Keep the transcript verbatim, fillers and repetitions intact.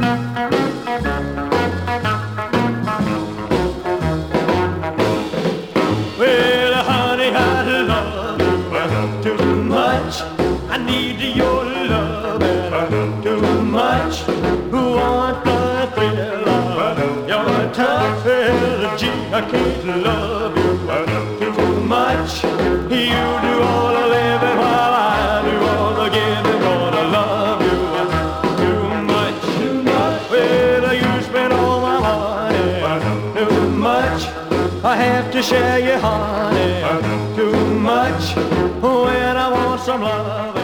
Well, honey, I love you too much. I need your love too much. Want the thrill of your touch, well, gee, I can't love you too much. You do all the living while I do all the giving. Gonna love you too much, too much. Well, you spend all my money too much. I have to share your honey too much when I want some love.